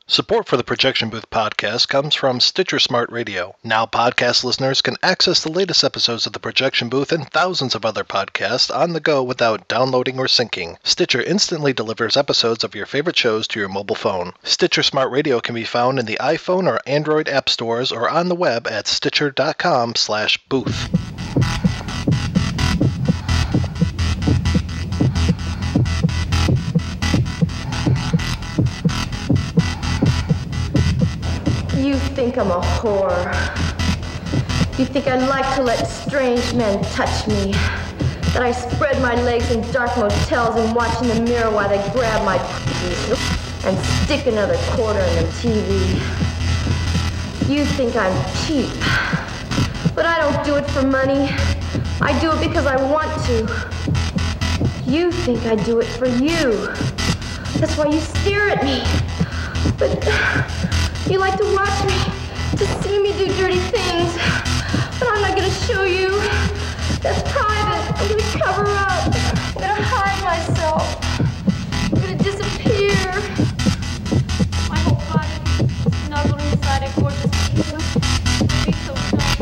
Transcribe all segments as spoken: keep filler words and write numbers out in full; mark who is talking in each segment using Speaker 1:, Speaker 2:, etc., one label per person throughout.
Speaker 1: Support for the Projection Booth podcast comes from Stitcher Smart Radio. Now podcast listeners can access the latest episodes of the Projection Booth and thousands of other podcasts on the go without downloading or syncing. Stitcher instantly delivers episodes of your favorite shows to your mobile phone. Stitcher Smart Radio can be found in the iPhone or Android app stores or on the web at stitcher.com slash booth.
Speaker 2: You think I'm a whore. You think I like to let strange men touch me. That I spread my legs in dark motels and watch in the mirror while they grab my p***s and stick another quarter in the T V. You think I'm cheap. But I don't do it for money. I do it because I want to. You think I do it for you. That's why you stare at me. But you like to watch me, to see me do dirty things. But I'm not gonna show you. That's private. I'm gonna cover up. I'm gonna hide myself. I'm gonna disappear.
Speaker 3: My whole body snuggled inside a gorgeous piece. Be so soft.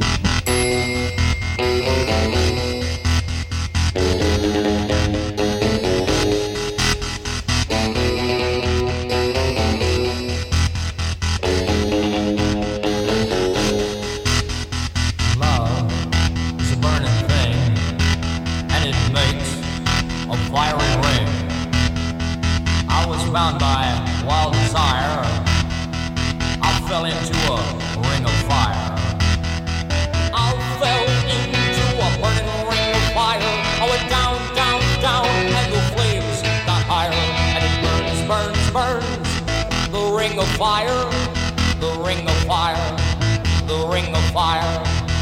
Speaker 4: Bound by wild desire, I fell into a ring of fire. I fell into a burning ring of fire. I went down, down, down, and the flames got higher. And it burns, burns, burns. The ring of fire, the ring of fire, the ring of fire.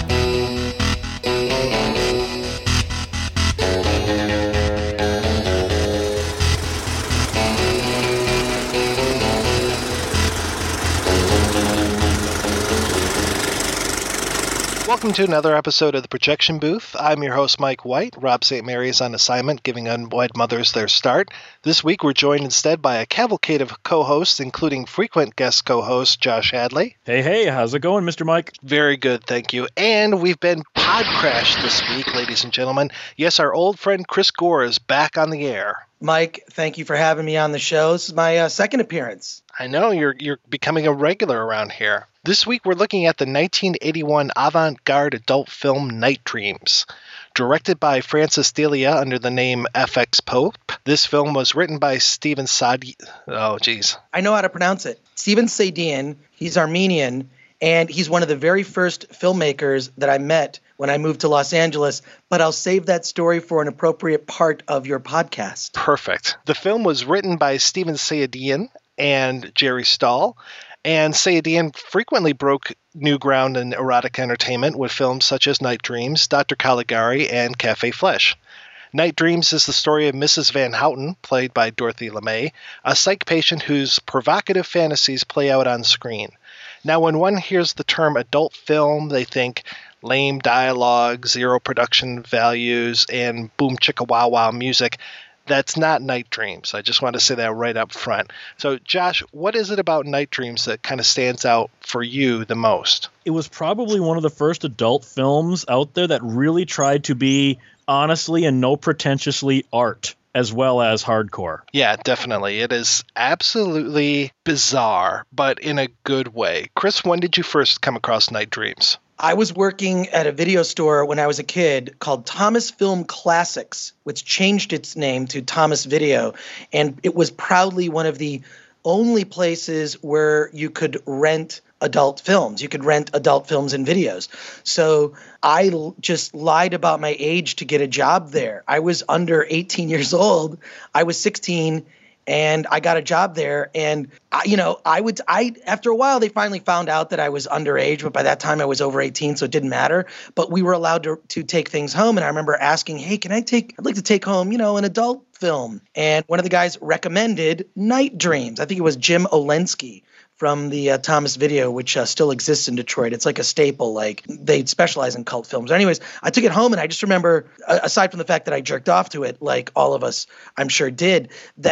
Speaker 1: Welcome to another episode of the Projection Booth. I'm your host, Mike White. Rob Saint Mary is on assignment, giving unwed mothers their start. This week, we're joined instead by a cavalcade of co-hosts, including frequent guest co-host Josh Hadley.
Speaker 5: Hey, hey, how's it going, Mister Mike?
Speaker 1: Very good, thank you. And we've been podcrashed this week, ladies and gentlemen. Yes, our old friend Chris Gore is back on the air.
Speaker 6: Mike, thank you for having me on the show. This is my uh, second appearance.
Speaker 1: I know, you're you're becoming a regular around here. This week we're looking at the nineteen eighty-one avant-garde adult film Night Dreams. Directed by Francis Delia under the name F X Pope, this film was written by Steven Sadi... Oh, geez.
Speaker 6: I know how to pronounce it. Steven Sadian, he's Armenian, and he's one of the very first filmmakers that I met when I moved to Los Angeles, but I'll save that story for an appropriate part of your podcast.
Speaker 1: Perfect. The film was written by Steven Sadian and Jerry Stahl, and Sadian frequently broke new ground in erotic entertainment with films such as Night Dreams, Doctor Caligari, and Cafe Flesh. Night Dreams is the story of Missus Van Houten, played by Dorothy LeMay, a psych patient whose provocative fantasies play out on screen. Now, when one hears the term adult film, they think lame dialogue, zero production values, and boom chicka wow wow music. That's not Night Dreams. I just want to say that right up front. So, Josh, what is it about Night Dreams that kind of stands out for you the most?
Speaker 5: It was probably one of the first adult films out there that really tried to be honestly and no pretentiously art as well as hardcore.
Speaker 1: Yeah, definitely. It is absolutely bizarre, but in a good way. Chris, when did you first come across Night Dreams?
Speaker 6: I was working at a video store when I was a kid called Thomas Film Classics, which changed its name to Thomas Video. And it was proudly one of the only places where you could rent adult films. You could rent adult films and videos. So I l- just lied about my age to get a job there. I was under eighteen years old. I was sixteen. And I got a job there, and I, you know, I would, I after a while they finally found out that I was underage, but by that time I was over eighteen, so it didn't matter. But we were allowed to to take things home, and I remember asking, "Hey, can I take? I'd like to take home, you know, an adult film." And one of the guys recommended Night Dreams. I think it was Jim Olensky from the uh, Thomas Video, which uh, still exists in Detroit. It's like a staple. Like they specialize in cult films. Anyways, I took it home, and I just remember, uh, aside from the fact that I jerked off to it, like all of us, I'm sure did, that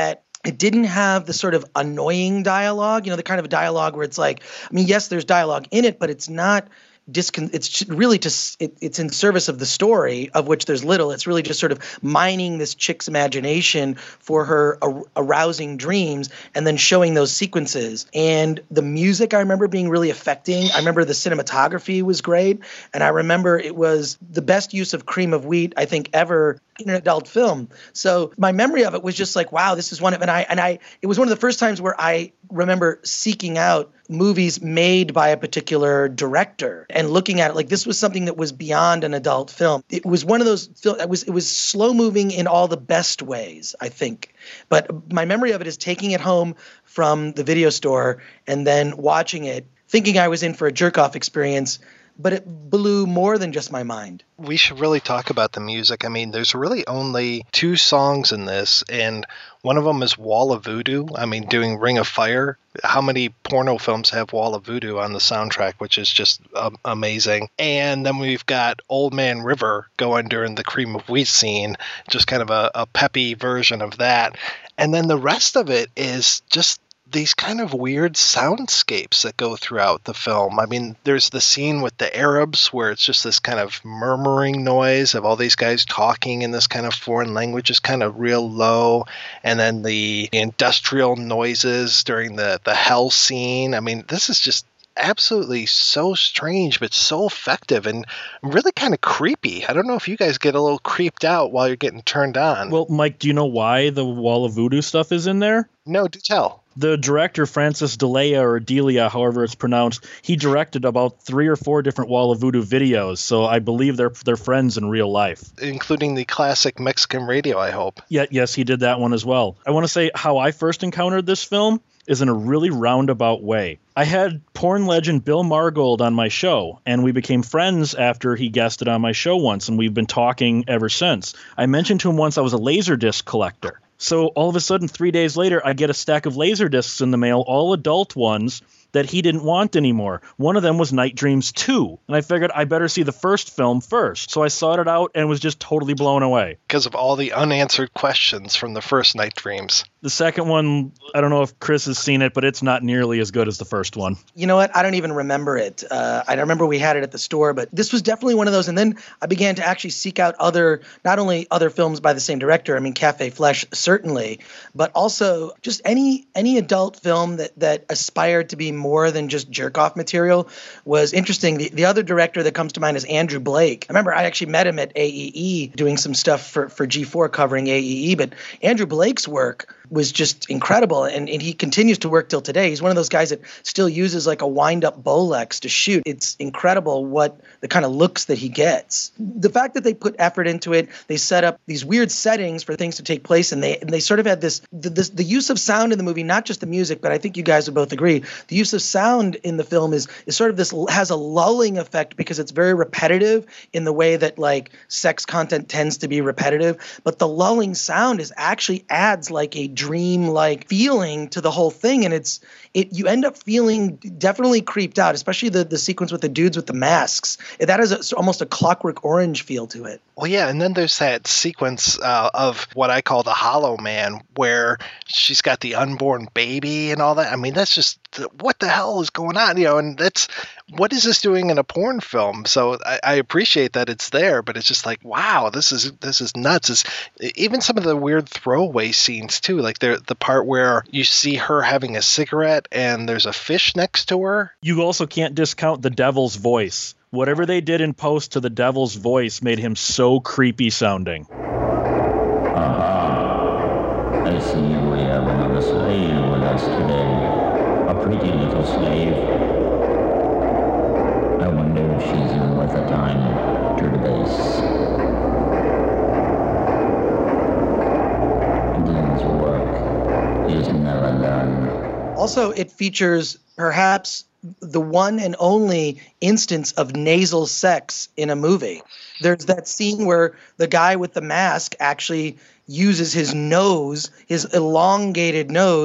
Speaker 6: It didn't have the sort of annoying dialogue, you know, the kind of dialogue where it's like, I mean, yes, there's dialogue in it, but it's not discon- it's really just, it, it's in service of the story, of which there's little. It's really just sort of mining this chick's imagination for her ar- arousing dreams and then showing those sequences. And the music, I remember being really affecting. I remember the cinematography was great. And I remember it was the best use of cream of wheat, I think, ever in an adult film. So my memory of it was just like, wow, this is one of, and I, and I, it was one of the first times where I remember seeking out movies made by a particular director and looking at it like this was something that was beyond an adult film. It was one of those, it was, it was slow moving in all the best ways, I think. But my memory of it is taking it home from the video store and then watching it, thinking I was in for a jerk-off experience, but it blew more than just my mind.
Speaker 1: We should really talk about the music. I mean, there's really only two songs in this, and one of them is Wall of Voodoo. I mean, doing Ring of Fire. How many porno films have Wall of Voodoo on the soundtrack, which is just um, amazing. And then we've got Old Man River going during the Cream of Wheat scene, just kind of a, a peppy version of that. And then the rest of it is just these kind of weird soundscapes that go throughout the film. I mean, there's the scene with the Arabs where it's just this kind of murmuring noise of all these guys talking in this kind of foreign language, is kind of real low. And then the industrial noises during the, the hell scene. I mean, this is just absolutely so strange, but so effective and really kind of creepy. I don't know if you guys get a little creeped out while you're getting turned on.
Speaker 5: Well, Mike, do you know why the Wall of Voodoo stuff is in there?
Speaker 1: No, do tell.
Speaker 5: The director, Francis Delia, or Delia, however it's pronounced, he directed about three or four different Wall of Voodoo videos, so I believe they're they're friends in real life.
Speaker 1: Including the classic Mexican Radio, I hope.
Speaker 5: Yeah, yes, he did that one as well. I want to say how I first encountered this film is in a really roundabout way. I had porn legend Bill Margold on my show, and we became friends after he guested on my show once, and we've been talking ever since. I mentioned to him once I was a Laserdisc collector. So all of a sudden, three days later, I get a stack of Laserdiscs in the mail, all adult ones that he didn't want anymore. One of them was Night Dreams two, and I figured I better see the first film first. So I sought it out and was just totally blown away.
Speaker 1: Because of all the unanswered questions from the first Night Dreams.
Speaker 5: The second one, I don't know if Chris has seen it, but it's not nearly as good as the first one.
Speaker 6: You know what? I don't even remember it. Uh, I remember we had it at the store, but this was definitely one of those. And then I began to actually seek out other, not only other films by the same director, I mean, Cafe Flesh, certainly, but also just any any adult film that, that aspired to be more than just jerk-off material was interesting. The, the other director that comes to mind is Andrew Blake. I remember I actually met him at A E E doing some stuff for, for G four covering A E E, but Andrew Blake's work was just incredible, and, and he continues to work till today. He's one of those guys that still uses like a wind-up Bolex to shoot. It's incredible what the kind of looks that he gets. The fact that they put effort into it, they set up these weird settings for things to take place, and they and they sort of had this the, this, the use of sound in the movie, not just the music, but I think you guys would both agree, the use of sound in the film is is sort of this, has a lulling effect because it's very repetitive in the way that like sex content tends to be repetitive, but the lulling sound is actually adds like a dream-like feeling to the whole thing, and it's it you end up feeling definitely creeped out, especially the the sequence with the dudes with the masks. That has a, almost a Clockwork Orange feel to it.
Speaker 1: Well, yeah, and then there's that sequence uh, of what I call the Hollow Man, where she's got the unborn baby and all that. I mean, that's just, what the hell is going on? You know, and that's, what is this doing in a porn film? So I, I appreciate that it's there, but it's just like, wow, this is this is nuts. It's, even some of the weird throwaway scenes too, like the the part where you see her having a cigarette and there's a fish next to her.
Speaker 5: You also can't discount the devil's voice. Whatever they did in post to the devil's voice made him so creepy sounding.
Speaker 7: Aha! I see we have another slave with us today. A pretty little slave. I wonder if she's in with the time to the base. Dean's work is never done.
Speaker 6: Also, it features perhaps the one and only instance of nasal sex in a movie. There's that scene where the guy with the mask actually uses his nose, his elongated nose,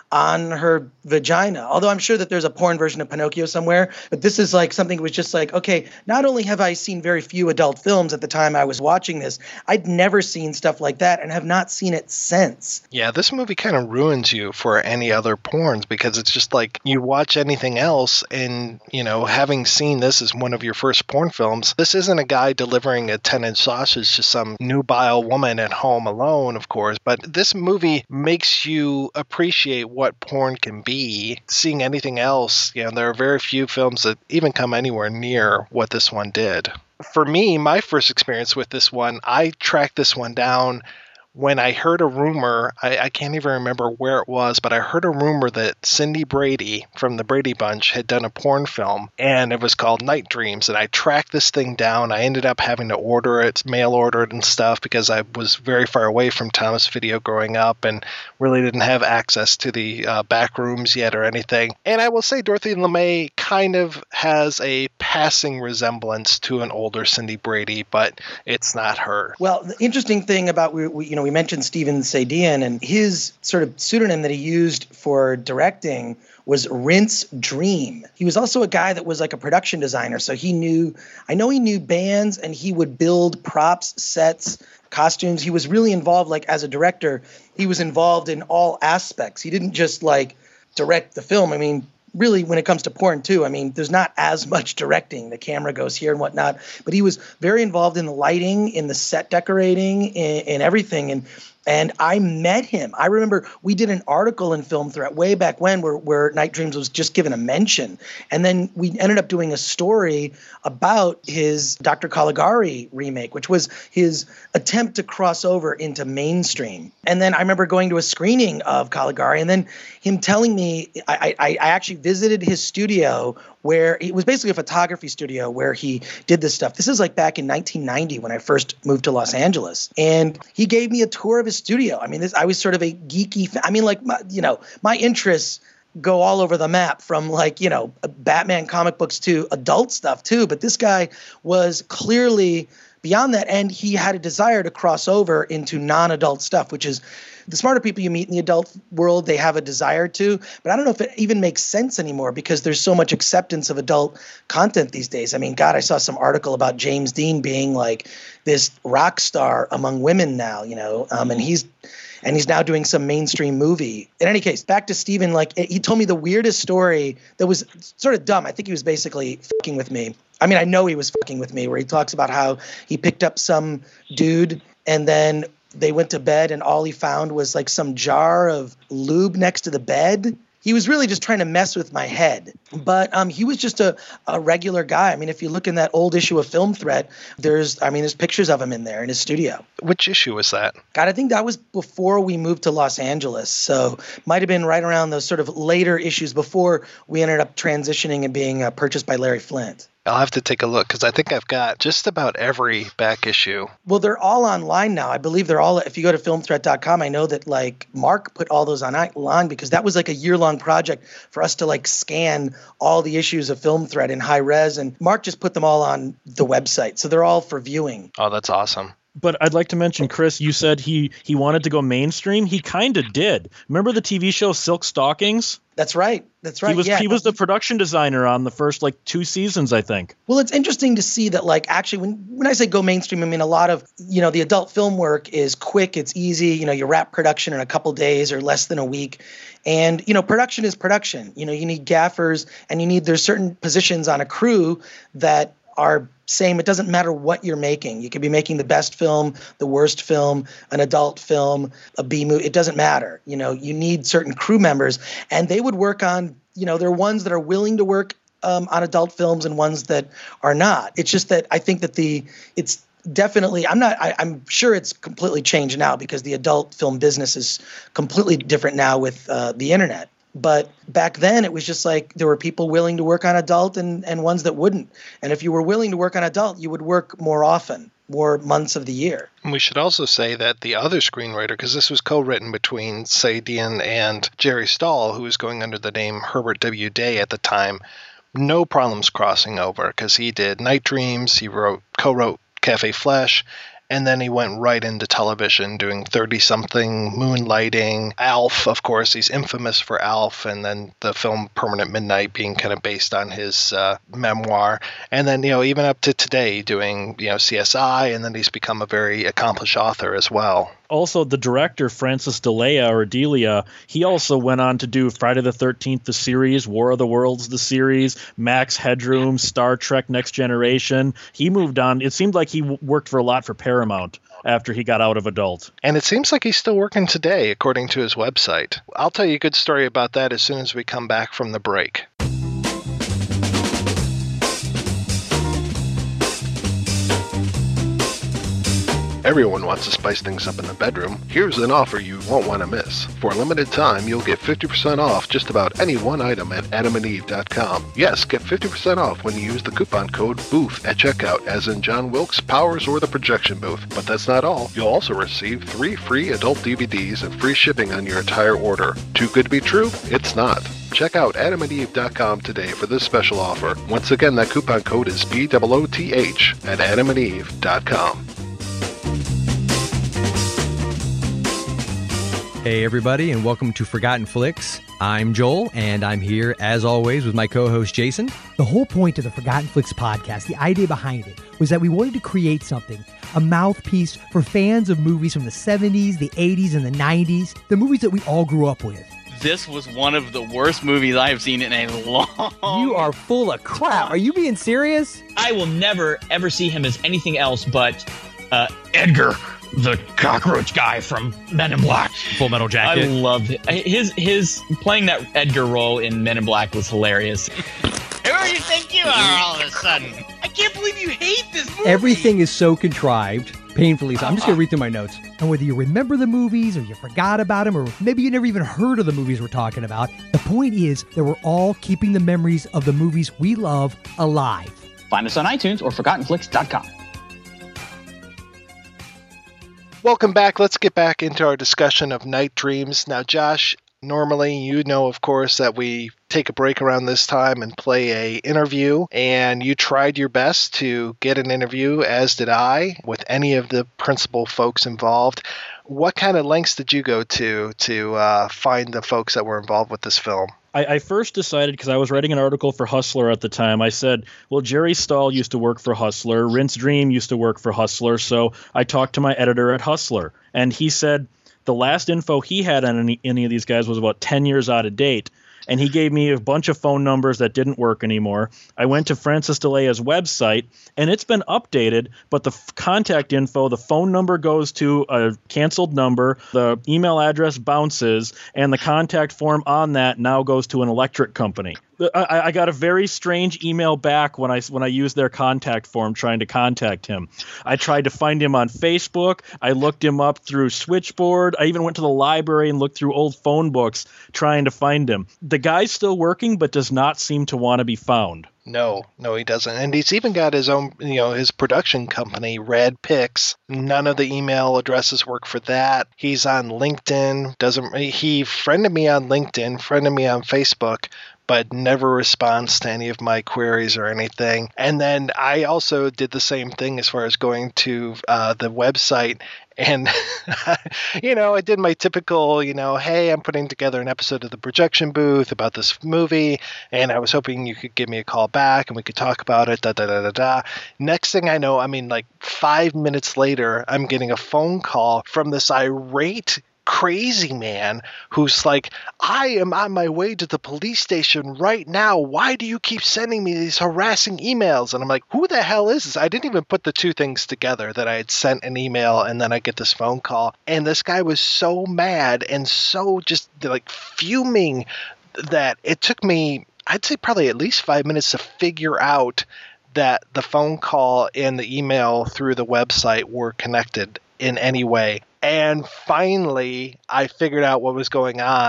Speaker 6: on her vagina. Although I'm sure that there's a porn version of Pinocchio somewhere, but this is like something that was just like, okay, not only have I seen very few adult films at the time I was watching this, I'd never seen stuff like that and have not seen it since.
Speaker 1: Yeah, this movie kind of ruins you for any other porns because it's just like you watch anything else and, you know, having seen this as one of your first porn films, this isn't a guy delivering a ten-inch sausage to some nubile woman at home alone, of course, but this movie makes you appreciate what porn can be. Seeing anything else, you know, there are very few films that even come anywhere near what this one did. For me, my first experience with this one, I tracked this one down when I heard a rumor. I, I can't even remember where it was, but I heard a rumor that Cindy Brady from the Brady Bunch had done a porn film, and it was called Night Dreams, and I tracked this thing down. I ended up having to order it, mail order it and stuff, because I was very far away from Thomas Video growing up and really didn't have access to the uh, back rooms yet or anything. And I will say Dorothy LeMay kind of has a passing resemblance to an older Cindy Brady, but it's not her.
Speaker 6: Well, the interesting thing about, we, we you know, we mentioned Steven Sadian, and his sort of pseudonym that he used for directing was Rinse Dream. He was also a guy that was like a production designer. So he knew, I know he knew bands, and he would build props, sets, costumes. He was really involved, like as a director, he was involved in all aspects. He didn't just like direct the film. I mean, really, when it comes to porn too, I mean, there's not as much directing. The camera goes here and whatnot, but he was very involved in the lighting, in the set decorating, in, in everything. And And I met him. I remember we did an article in Film Threat way back when where, where Night Dreams was just given a mention. And then we ended up doing a story about his Doctor Caligari remake, which was his attempt to cross over into mainstream. And then I remember going to a screening of Caligari and then him telling me, I, I, I actually visited his studio where it was basically a photography studio where he did this stuff. This is like back in nineteen ninety when I first moved to Los Angeles. And he gave me a tour of his studio. I mean, this, I was sort of a geeky, I mean, like, my, you know, my interests go all over the map from like, you know, Batman comic books to adult stuff too. But this guy was clearly beyond that. And he had a desire to cross over into non-adult stuff, which is the smarter people you meet in the adult world, they have a desire to. But I don't know if it even makes sense anymore because there's so much acceptance of adult content these days. I mean, God, I saw some article about James Dean being like this rock star among women now, you know, um, and he's and he's now doing some mainstream movie. In any case, back to Steven, like he told me the weirdest story that was sort of dumb. I think he was basically fucking with me. I mean, I know he was fucking with me, where he talks about how he picked up some dude and then they went to bed and all he found was like some jar of lube next to the bed. He was really just trying to mess with my head. But um, he was just a, a regular guy. I mean, if you look in that old issue of Film Threat, there's, I mean, there's pictures of him in there in his studio.
Speaker 1: Which issue was that?
Speaker 6: God, I think that was before we moved to Los Angeles. So might have been right around those sort of later issues before we ended up transitioning and being uh, purchased by Larry Flint.
Speaker 1: I'll have to take a look because I think I've got just about every back issue.
Speaker 6: Well, they're all online now. I believe they're all, if you go to film threat dot com, I know that like Mark put all those online because that was like a year-long project for us to like scan all the issues of Film Threat in high res. And Mark just put them all on the website. So they're all for viewing.
Speaker 1: Oh, that's awesome.
Speaker 5: But I'd like to mention, Chris, you said he, he wanted to go mainstream. He kind of did. Remember the T V show Silk Stockings?
Speaker 6: That's right. That's right.
Speaker 5: He was
Speaker 6: yeah.
Speaker 5: he was the production designer on the first like two seasons, I think.
Speaker 6: Well, it's interesting to see that like actually when when I say go mainstream, I mean a lot of, you know, the adult film work is quick, it's easy, you know, you wrap production in a couple days or less than a week. And, you know, production is production. You know, you need gaffers and you need there's certain positions on a crew that are same. It doesn't matter what you're making. You could be making the best film, the worst film, an adult film, a B movie. It doesn't matter. You know, you need certain crew members, and they would work on, you know, there are ones that are willing to work um, on adult films and ones that are not. It's just that I think that the it's definitely I'm not I, I'm sure it's completely changed now because the adult film business is completely different now with uh, the internet. But back then, it was just like there were people willing to work on adult and, and ones that wouldn't. And if you were willing to work on adult, you would work more often, more months of the year.
Speaker 1: And we should also say that the other screenwriter, because this was co-written between Sadian and Jerry Stahl, who was going under the name Herbert W. Day at the time, no problems crossing over because he did Night Dreams, he wrote co-wrote Cafe Flesh, And then he went right into television, doing thirty-something, Moonlighting, Alf, of course. He's infamous for Alf, and then the film Permanent Midnight being kind of based on his uh, memoir. And then, you know, even up to today, doing, you know, C S I, and then he's become a very accomplished author as well.
Speaker 5: Also, the director, Francis D'Elia, or Delia, he also went on to do Friday the thirteenth, the series, War of the Worlds, the series, Max Headroom, Star Trek Next Generation. He moved on. It seemed like he w- worked for a lot for Paramount after he got out of adult.
Speaker 1: And it seems like he's still working today, according to his website. I'll tell you a good story about that as soon as we come back from the break.
Speaker 8: Everyone wants to spice things up in the bedroom. Here's an offer you won't want to miss. For a limited time, you'll get fifty percent off just about any one item at adam and eve dot com. Yes, get fifty percent off when you use the coupon code BOOTH at checkout, as in John Wilkes, Powers, or the Projection Booth. But that's not all. You'll also receive three free adult D V Ds and free shipping on your entire order. Too good to be true? It's not. Check out adam and eve dot com today for this special offer. Once again, that coupon code is B O O T H at adam and eve dot com.
Speaker 9: Hey everybody, and welcome to Forgotten Flicks. I'm Joel, and I'm here, as always, with my co-host Jason.
Speaker 10: The whole point of the Forgotten Flicks podcast, the idea behind it, was that we wanted to create something, a mouthpiece for fans of movies from the seventies, the eighties, and the nineties, the movies that we all grew up with.
Speaker 11: This was one of the worst movies I have seen in a long
Speaker 12: You are full of crap. Are you being serious?
Speaker 13: I will never, ever see him as anything else but uh, Edgar, the cockroach guy from Men in Black.
Speaker 9: Full Metal Jacket.
Speaker 13: I loved it. His, his playing that Edgar role in Men in Black was hilarious.
Speaker 11: Who do you think you are all of a sudden? I can't believe you hate this movie.
Speaker 12: Everything is so contrived. Painfully so. I'm just going to read through my notes. And whether you remember the movies or you forgot about them, or maybe you never even heard of the movies we're talking about, the point is that we're all keeping the memories of the movies we love alive.
Speaker 13: Find us on iTunes or forgotten flicks dot com.
Speaker 1: Welcome back. Let's get back into our discussion of Night Dreams. Now, Josh, normally you know, of course, that we take a break around this time and play a interview, and you tried your best to get an interview, as did I, with any of the principal folks involved. What kind of lengths did you go to to uh, find the folks that were involved with this film?
Speaker 5: I, I first decided, because I was writing an article for Hustler at the time, I said, well, Jerry Stahl used to work for Hustler, Rince Dream used to work for Hustler, so I talked to my editor at Hustler, and he said the last info he had on any, any of these guys was about ten years out of date. And he gave me a bunch of phone numbers that didn't work anymore. I went to Francis D'Elia's website, and it's been updated, but the f- contact info, the phone number goes to a canceled number, the email address bounces, and the contact form on that now goes to an electric company. I, I got a very strange email back when I when I used their contact form trying to contact him. I tried to find him on Facebook. I looked him up through Switchboard. I even went to the library and looked through old phone books trying to find him. The guy's still working, but does not seem to want to be found.
Speaker 1: No, no, he doesn't. And he's even got his own, you know, his production company, Red Pix. None of the email addresses work for that. He's on LinkedIn. Doesn't he friended me on LinkedIn, friended me on Facebook, but never responds to any of my queries or anything. And then I also did the same thing as far as going to uh, the website. And, you know, I did my typical, you know, hey, I'm putting together an episode of The Projection Booth about this movie, and I was hoping you could give me a call back and we could talk about it, da da da da da. Next thing I know, I mean, like five minutes later, I'm getting a phone call from this irate crazy man who's like, I am on my way to the police station right now. Why do you keep sending me these harassing emails? And I'm like, who the hell is this? I didn't even put the two things together, that I had sent an email and then I get this phone call. And this guy was so mad and so just like fuming that it took me, I'd say probably at least five minutes to figure out that the phone call and the email through the website were connected in any way. And finally, I figured out what was going on,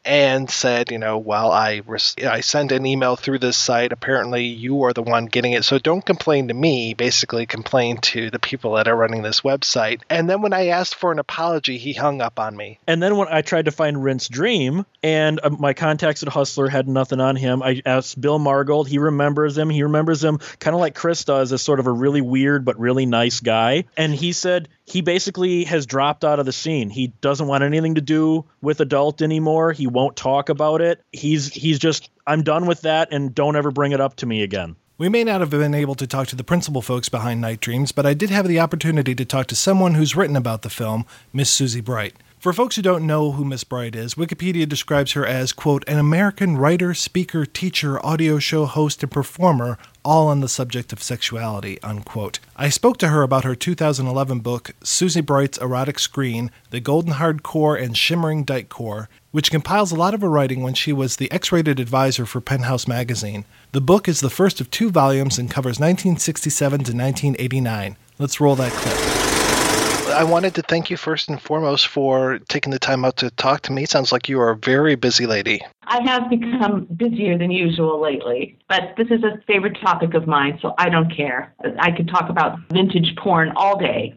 Speaker 1: and said, you know, well, I, res- I sent an email through this site. Apparently you are the one getting it. So don't complain to me, basically complain to the people that are running this website. And then when I asked for an apology, he hung up on me.
Speaker 5: And then when I tried to find Rince Dream, and uh, my contacts at Hustler had nothing on him, I asked Bill Margold. He remembers him. He remembers him kind of like Chris does, as sort of a really weird but really nice guy. And he said he basically has dropped out of the scene. He doesn't want anything to do with adult anymore. He won't talk about it. He's he's just, I'm done with that, and don't ever bring it up to me again.
Speaker 1: We may not have been able to talk to the principal folks behind Night Dreams, but I did have the opportunity to talk to someone who's written about the film, Miss Susie Bright. For folks who don't know who Miss Bright is, Wikipedia describes her as, quote, an American writer, speaker, teacher, audio show host, and performer, all on the subject of sexuality, unquote. I spoke to her about her two thousand eleven book, Susie Bright's Erotic Screen, The Golden Hardcore and Shimmering Dykecore, which compiles a lot of her writing when she was the X-rated advisor for Penthouse magazine. The book is the first of two volumes and covers nineteen sixty-seven to nineteen eighty-nine. Let's roll that clip. I wanted to thank you first and foremost for taking the time out to talk to me. Sounds like you are a very busy lady.
Speaker 14: I have become busier than usual lately, but this is a favorite topic of mine, so I don't care. I could talk about vintage porn all day.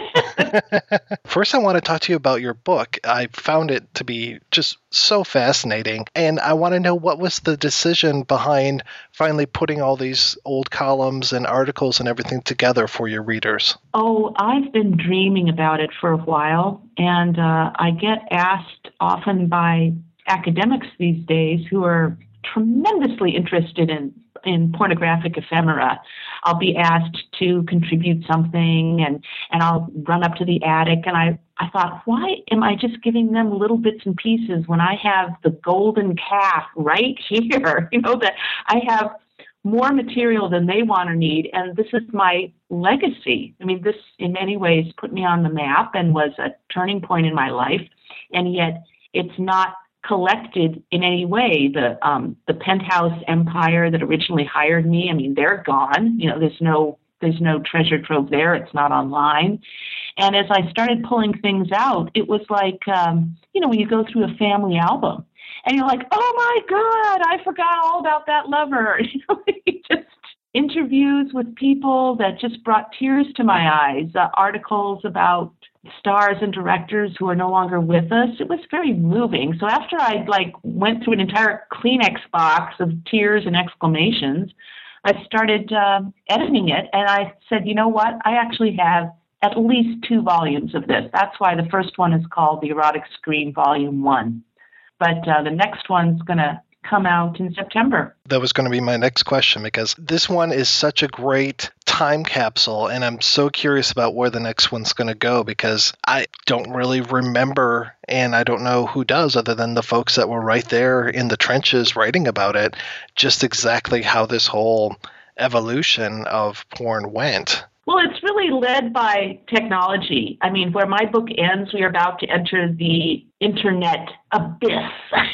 Speaker 1: First, I want to talk to you about your book. I found it to be just so fascinating, and I want to know what was the decision behind finally putting all these old columns and articles and everything together for your readers.
Speaker 14: Oh, I've been dreaming about it for a while, and uh, I get asked often by academics these days who are tremendously interested in in pornographic ephemera. I'll be asked to contribute something, and, and I'll run up to the attic, and I, I thought, why am I just giving them little bits and pieces when I have the golden calf right here? You know, that I have more material than they want or need, and this is my legacy. I mean, this in many ways put me on the map and was a turning point in my life, and yet it's not collected in any way. The um, the Penthouse empire that originally hired me, I mean, they're gone. You know, there's no there's no treasure trove there. It's not online. And as I started pulling things out, it was like, um, you know, when you go through a family album and you're like, oh my God, I forgot all about that lover. You know, just interviews with people that just brought tears to my eyes, uh, articles about stars and directors who are no longer with us. It was very moving. So after I like went through an entire Kleenex box of tears and exclamations, I started uh, editing it, and I said, you know what? I actually have at least two volumes of this. That's why the first one is called The Erotic Screen Volume One. But uh, the next one's going to come out in September.
Speaker 1: That was going to be my next question, because this one is such a great time capsule, and I'm so curious about where the next one's going to go, because I don't really remember, and I don't know who does other than the folks that were right there in the trenches writing about it, just exactly how this whole evolution of porn went.
Speaker 14: Well, it's really led by technology. I mean, where my book ends, we are about to enter the internet abyss.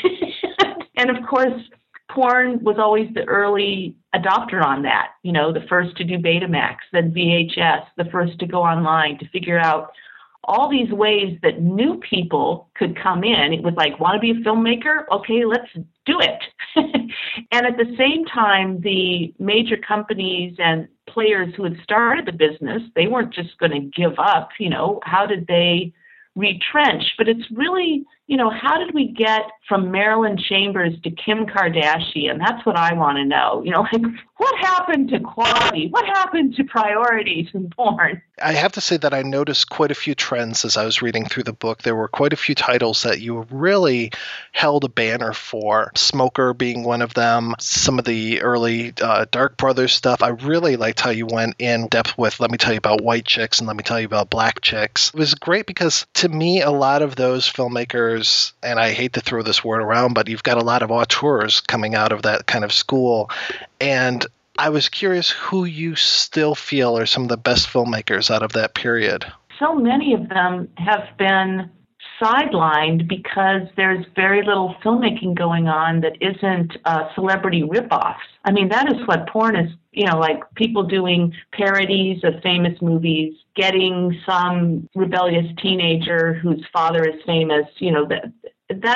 Speaker 14: And of course, porn was always the early adopter on that, you know, the first to do Betamax, then V H S, the first to go online to figure out all these ways that new people could come in. It was like, want to be a filmmaker? Okay, let's do it. And at the same time, the major companies and players who had started the business, they weren't just going to give up, you know, how did they retrench? But it's really, you know, how did we get from Marilyn Chambers to Kim Kardashian? That's what I want to know. You know, like, what happened to quality? What happened to priorities in porn?
Speaker 1: I have to say that I noticed quite a few trends as I was reading through the book. There were quite a few titles that you really held a banner for. Smoker being one of them. Some of the early uh, Dark Brothers stuff. I really liked how you went in depth with, let me tell you about white chicks and let me tell you about black chicks. It was great because to me, a lot of those filmmakers, and I hate to throw this word around, but you've got a lot of auteurs coming out of that kind of school. And I was curious who you still feel are some of the best filmmakers out of that period.
Speaker 14: So many of them have been sidelined because there's very little filmmaking going on that isn't uh, celebrity ripoffs. I mean, that is what porn is, you know, like people doing parodies of famous movies, getting some rebellious teenager whose father is famous, you know, that that's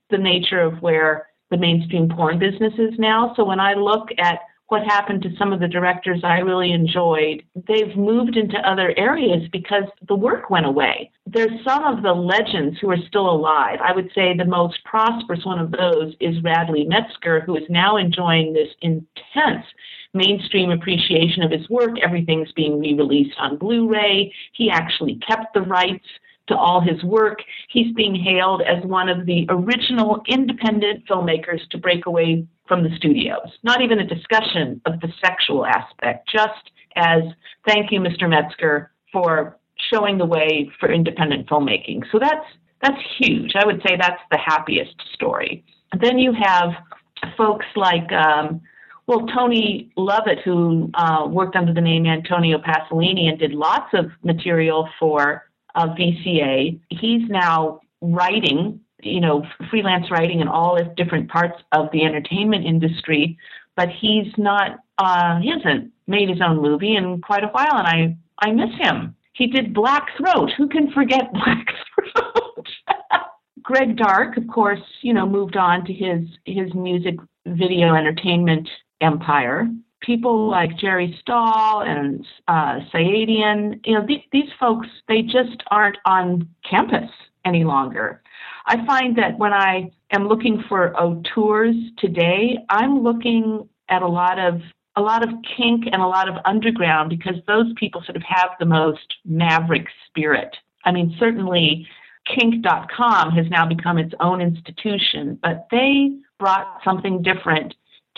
Speaker 14: the nature of where the mainstream porn business is now. So when I look at what happened to some of the directors I really enjoyed, they've moved into other areas because the work went away. There's some of the legends who are still alive. I would say the most prosperous one of those is Radley Metzger, who is now enjoying this intense mainstream appreciation of his work. Everything's being re-released on Blu-ray. He actually kept the rights to all his work. He's being hailed as one of the original independent filmmakers to break away from the studios. Not even a discussion of the sexual aspect, just as thank you, Mister Metzger, for showing the way for independent filmmaking. So that's that's huge. I would say that's the happiest story. Then you have folks like, um, well, Tony Lovett, who uh, worked under the name Antonio Pasolini and did lots of material for uh, V C A. He's now writing, you know, freelance writing in all different parts of the entertainment industry, but he's not, uh, he hasn't made his own movie in quite a while, and I, I miss him. He did Black Throat. Who can forget Black Throat? Greg Dark, of course, you know, moved on to his, his music video entertainment empire. People like Jerry Stahl and uh, Sayedian, you know, th- these folks, they just aren't on campus any longer. I find that when I am looking for auteurs today, I'm looking at a lot of a lot of kink and a lot of underground, because those people sort of have the most maverick spirit. I mean, certainly kink dot com has now become its own institution, but they brought something different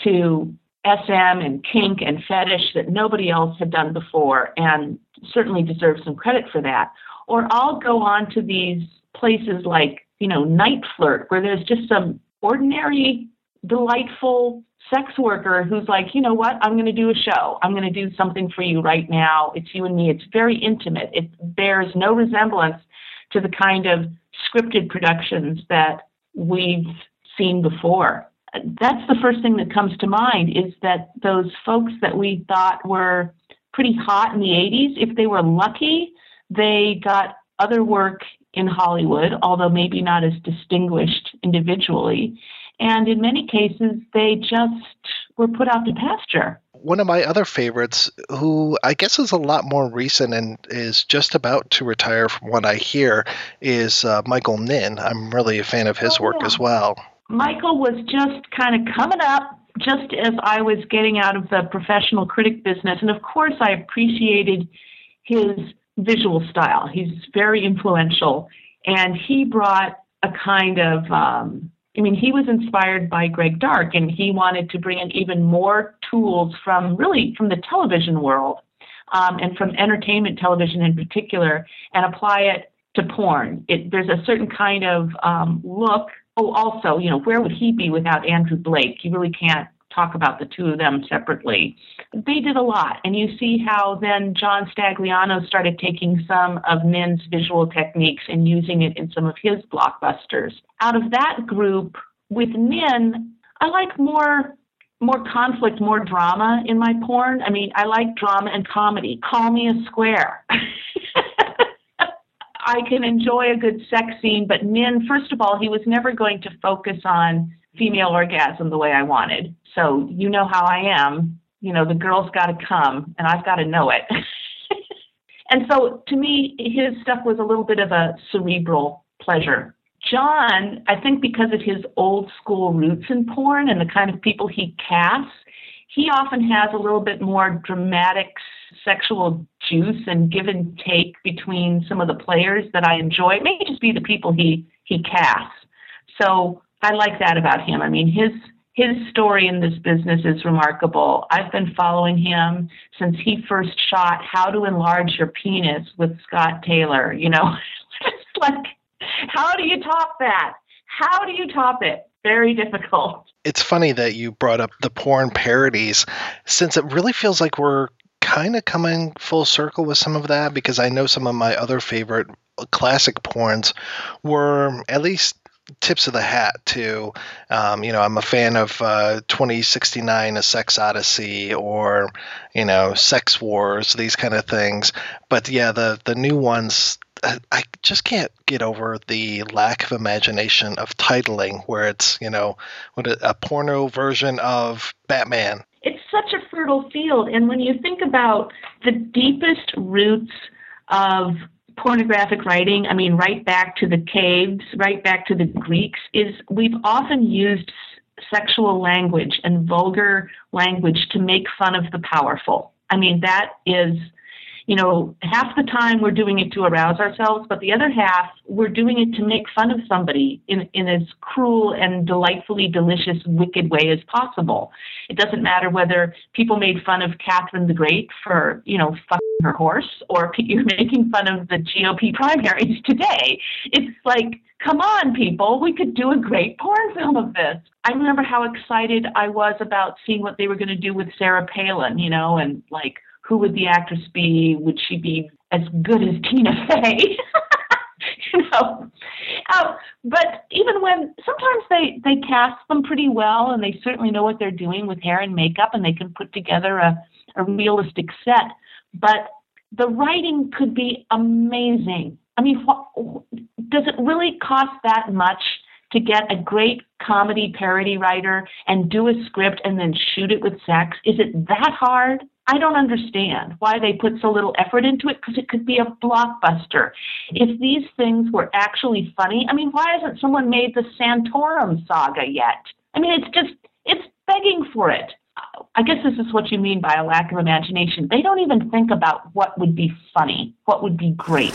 Speaker 14: to S M and kink and fetish that nobody else had done before, and certainly deserve some credit for that. Or I'll go on to these places like, you know, Night Flirt, where there's just some ordinary, delightful sex worker who's like, you know what, I'm going to do a show. I'm going to do something for you right now. It's you and me. It's very intimate. It bears no resemblance to the kind of scripted productions that we've seen before. That's the first thing that comes to mind, is that those folks that we thought were pretty hot in the eighties, if they were lucky, they got other work in Hollywood, although maybe not as distinguished individually. And in many cases, they just were put out to pasture.
Speaker 1: One of my other favorites, who I guess is a lot more recent and is just about to retire from what I hear, is uh, Michael Nin. I'm really a fan of his oh, work yeah. as well.
Speaker 14: Michael was just kind of coming up just as I was getting out of the professional critic business. And of course, I appreciated his visual style. He's very influential. And he brought a kind of, um, I mean, he was inspired by Greg Dark, and he wanted to bring in even more tools from really from the television world um, and from entertainment television in particular, and apply it to porn. It, there's a certain kind of um, look. Oh, also, you know, where would he be without Andrew Blake? You really can't talk about the two of them separately. They did a lot. And you see how then John Stagliano started taking some of Nin's visual techniques and using it in some of his blockbusters. Out of that group, with Nin, I like more more conflict, more drama in my porn. I mean, I like drama and comedy. Call me a square. I can enjoy a good sex scene, but Nin, first of all, he was never going to focus on female orgasm the way I wanted. So you know how I am. You know, the girl's got to come, and I've got to know it. And so to me, his stuff was a little bit of a cerebral pleasure. John, I think because of his old school roots in porn and the kind of people he casts, he often has a little bit more dramatic sexual juice and give and take between some of the players that I enjoy. It may just be the people he, he casts. So I like that about him. I mean, his his story in this business is remarkable. I've been following him since he first shot How to Enlarge Your Penis with Scott Taylor. You know, it's like, how do you top that? How do you top it? Very difficult.
Speaker 1: It's funny that you brought up the porn parodies, since it really feels like we're kind of coming full circle with some of that, because I know some of my other favorite classic porns were at least tips of the hat to, um, you know, I'm a fan of uh, twenty sixty-nine, A Sex Odyssey, or, you know, Sex Wars, these kind of things. But yeah, the, the new ones, uh, I just can't get over the lack of imagination of titling, where it's, you know, what a, a porno version of Batman.
Speaker 14: It's such a fertile field. And when you think about the deepest roots of pornographic writing, I mean, right back to the caves, right back to the Greeks, is we've often used sexual language and vulgar language to make fun of the powerful. I mean, that is, you know, half the time we're doing it to arouse ourselves, but the other half we're doing it to make fun of somebody in, in as cruel and delightfully delicious, wicked way as possible. It doesn't matter whether people made fun of Catherine the Great for, you know, fucking her horse, or you're making fun of the G O P primaries today. It's like, come on, people, we could do a great porn film of this. I remember how excited I was about seeing what they were going to do with Sarah Palin, you know, and like, who would the actress be? Would she be as good as Tina Fey? you know, uh, but even when sometimes they, they cast them pretty well, and they certainly know what they're doing with hair and makeup, and they can put together a, a realistic set. But the writing could be amazing. I mean, wh- does it really cost that much to get a great comedy parody writer and do a script and then shoot it with sex? Is it that hard? I don't understand why they put so little effort into it, because it could be a blockbuster. If these things were actually funny, I mean, why hasn't someone made the Santorum saga yet? I mean, it's just, it's begging for it. I guess this is what you mean by a lack of imagination. They don't even think about what would be funny, what would be great.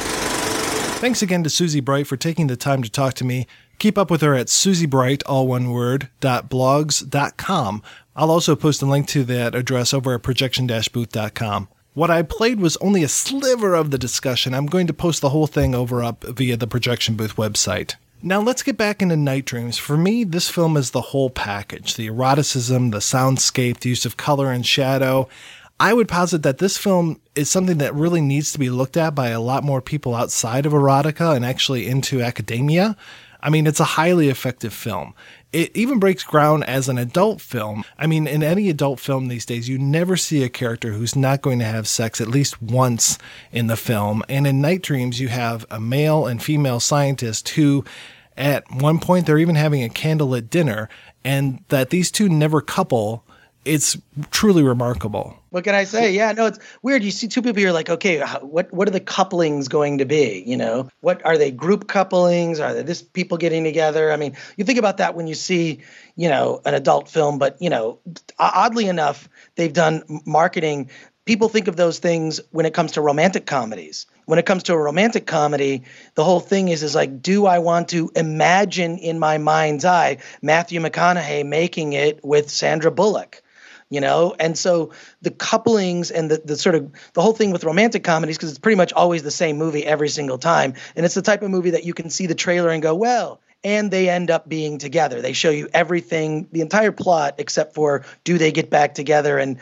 Speaker 1: Thanks again to Susie Bright for taking the time to talk to me. Keep up with her at Susie Bright, all one word, dot blogs dot com. I'll also post a link to that address over at projection dash booth dot com. What I played was only a sliver of the discussion. I'm going to post the whole thing over up via the Projection Booth website. Now let's get back into Night Dreams. For me, this film is the whole package. The eroticism, the soundscape, the use of color and shadow. I would posit that this film is something that really needs to be looked at by a lot more people outside of erotica and actually into academia. I mean, it's a highly effective film. It even breaks ground as an adult film. I mean, in any adult film these days, you never see a character who's not going to have sex at least once in the film. And in Night Dreams, you have a male and female scientist who, at one point, they're even having a candlelit dinner, and that these two never couple. It's truly remarkable.
Speaker 6: What can I say? Yeah, no, it's weird. You see two people, you're like, okay, how, what what are the couplings going to be? You know, what are they, group couplings? Are they this people getting together? I mean, you think about that when you see, you know, an adult film, but, you know, oddly enough, they've done marketing. People think of those things when it comes to romantic comedies. When it comes to a romantic comedy, the whole thing is, is like, do I want to imagine in my mind's eye Matthew McConaughey making it with Sandra Bullock? You know, and so the couplings and the, the sort of the whole thing with romantic comedies, because it's pretty much always the same movie every single time. And it's the type of movie that you can see the trailer and go, well, and they end up being together. They show you everything, the entire plot, except for do they get back together? And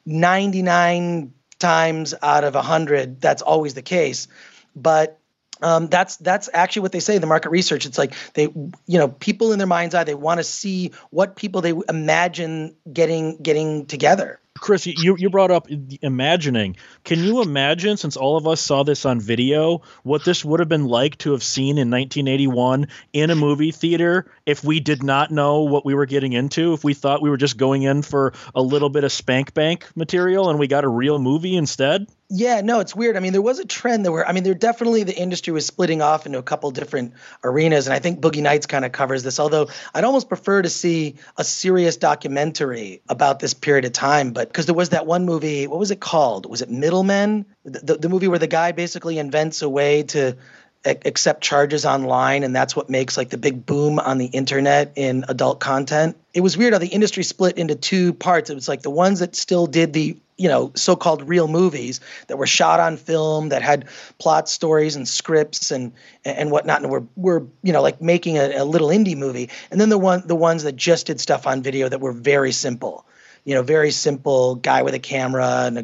Speaker 6: ninety-nine times out of one hundred, that's always the case. But Um, that's that's actually what they say in the market research. It's like they, you know, people in their mind's eye, they want to see what people they imagine getting getting together.
Speaker 5: Chris, you, you brought up imagining. Can you imagine, since all of us saw this on video, what this would have been like to have seen in nineteen eighty-one in a movie theater if we did not know what we were getting into, if we thought we were just going in for a little bit of spank bank material and we got a real movie instead?
Speaker 6: Yeah, no, it's weird. I mean, there was a trend that were, I mean, there definitely, the industry was splitting off into a couple different arenas. And I think Boogie Nights kind of covers this, although I'd almost prefer to see a serious documentary about this period of time. But because there was that one movie, what was it called? Was it Middlemen? The, the, the movie where the guy basically invents a way to accept charges online, and that's what makes like the big boom on the internet in adult content. It was weird how the industry split into two parts. It was like the ones that still did the, you know, so-called real movies that were shot on film, that had plot stories and scripts and and whatnot, and were were you know like making a, a little indie movie. And then the one the ones that just did stuff on video that were very simple. You know, very simple guy with a camera and a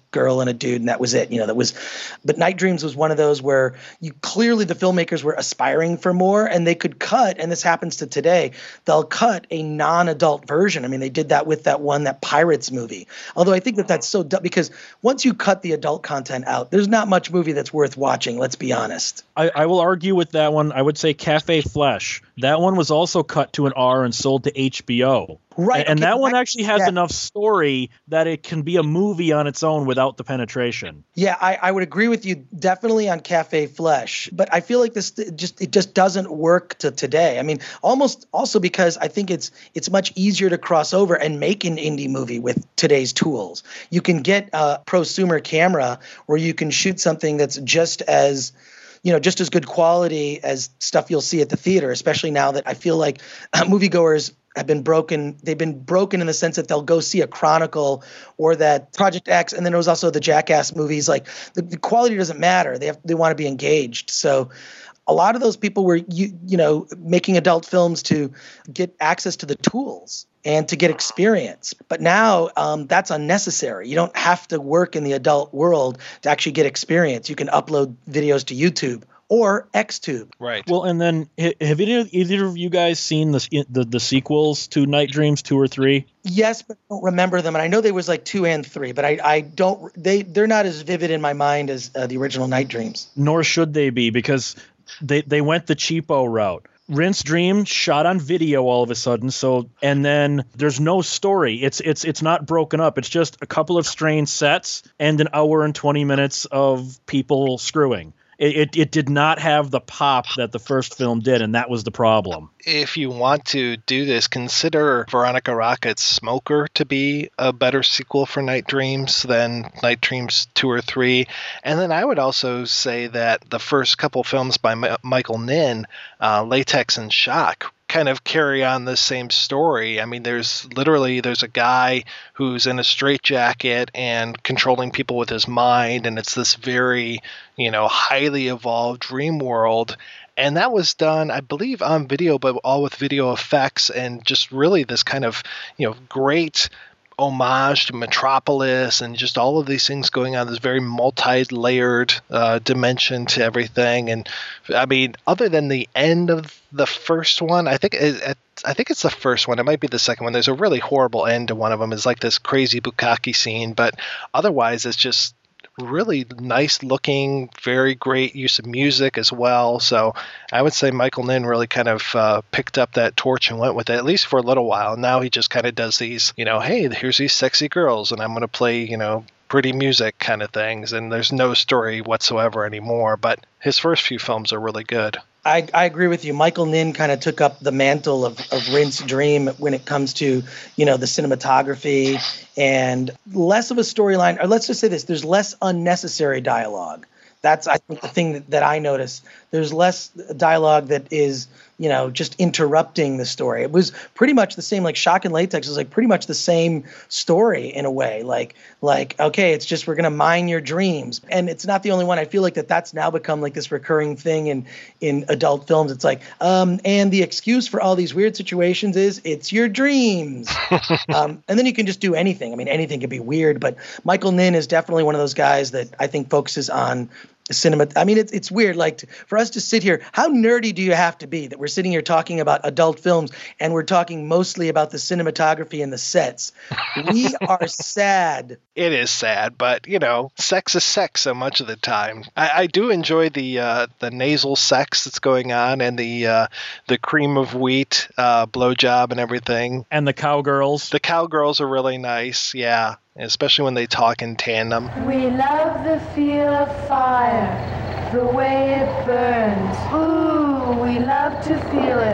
Speaker 6: girl and a dude, and that was it. You know, that was, but Night Dreams was one of those where you clearly the filmmakers were aspiring for more, and they could cut, and this happens to today, they'll cut a non-adult version. I mean, they did that with that one, that Pirates movie. Although I think that that's so dumb, because once you cut the adult content out, there's not much movie that's worth watching, let's be honest.
Speaker 5: I, I will argue with that one. I would say Cafe Flesh. That one was also cut to an R and sold to H B O.
Speaker 6: Right.
Speaker 5: And
Speaker 6: okay,
Speaker 5: that one
Speaker 6: that,
Speaker 5: actually has
Speaker 6: yeah.
Speaker 5: enough story that it can be a movie on its own without the penetration.
Speaker 6: Yeah, I, I would agree with you definitely on Cafe Flesh, but I feel like this just it just doesn't work to today. I mean, almost also because I think it's it's much easier to cross over and make an indie movie with today's tools. You can get a prosumer camera where you can shoot something that's just as you know, just as good quality as stuff you'll see at the theater, especially now that I feel like uh, moviegoers have been broken. They've been broken in the sense that they'll go see a Chronicle or that Project X. And then there was also the Jackass movies. Like the, the quality doesn't matter. They have, they want to be engaged. So a lot of those people were, you, you know, making adult films to get access to the tools and to get experience. But now um, that's unnecessary. You don't have to work in the adult world to actually get experience. You can upload videos to YouTube or Xtube.
Speaker 1: Right.
Speaker 5: Well, and then have either, either of you guys seen the, the the sequels to Night Dreams two or three?
Speaker 6: Yes, but I don't remember them. And I know there was like two and three, but I, I don't. They they're not as vivid in my mind as uh, the original Night Dreams.
Speaker 5: Nor should they be, because they they went the cheapo route. Rinse Dream shot on video all of a sudden, so and then there's no story. It's it's it's not broken up. It's just a couple of strange sets and an hour and twenty minutes of people screwing. It, it it did not have the pop that the first film did, and that was the problem.
Speaker 1: If you want to do this, consider Veronica Rockett's Smoker to be a better sequel for Night Dreams than Night Dreams two or three. And then I would also say that the first couple films by M- Michael Ninn, uh, Latex and Shock, kind of carry on the same story. I mean, there's literally there's a guy who's in a straitjacket and controlling people with his mind, and it's this very, you know, highly evolved dream world. And that was done, I believe, on video, but all with video effects and just really this kind of, you know, great homage to Metropolis and just all of these things going on, this very multi-layered uh, dimension to everything. And I mean, other than the end of the first one, I think it, I think it's the first one. It might be the second one. There's a really horrible end to one of them. It's like this crazy bukkake scene, but otherwise it's just really nice looking, very great use of music as well. So I would say Michael Ninn really kind of uh, picked up that torch and went with it, at least for a little while. Now he just kind of does these, you know, hey, here's these sexy girls and I'm going to play, you know, pretty music kind of things. And there's no story whatsoever anymore. But his first few films are really good.
Speaker 6: I, I agree with you. Michael Ninn kind of took up the mantle of, of Rinse Dream when it comes to, you know, the cinematography and less of a storyline. Or let's just say this, there's less unnecessary dialogue. That's, I think, the thing that, that I noticed. There's less dialogue that is, you know, just interrupting the story. It was pretty much the same, like Shock and Latex was like pretty much the same story in a way. Like, like okay, it's just we're going to mine your dreams. And it's not the only one. I feel like that that's now become like this recurring thing in, in adult films. It's like, um, and the excuse for all these weird situations is it's your dreams. um, and then you can just do anything. I mean, anything can be weird. But Michael Ninn is definitely one of those guys that I think focuses on cinema. I mean, it's it's weird. Like to, for us to sit here, how nerdy do you have to be that we're sitting here talking about adult films and we're talking mostly about the cinematography and the sets? We are sad.
Speaker 1: It is sad, but you know, sex is sex so much of the time. I, I do enjoy the uh, the nasal sex that's going on and the uh, the cream of wheat uh, blowjob and everything.
Speaker 5: And the cowgirls.
Speaker 1: The cowgirls are really nice, yeah. Especially when they talk in tandem.
Speaker 2: We love the feel of fire, the way it burns. Ooh, we love to feel it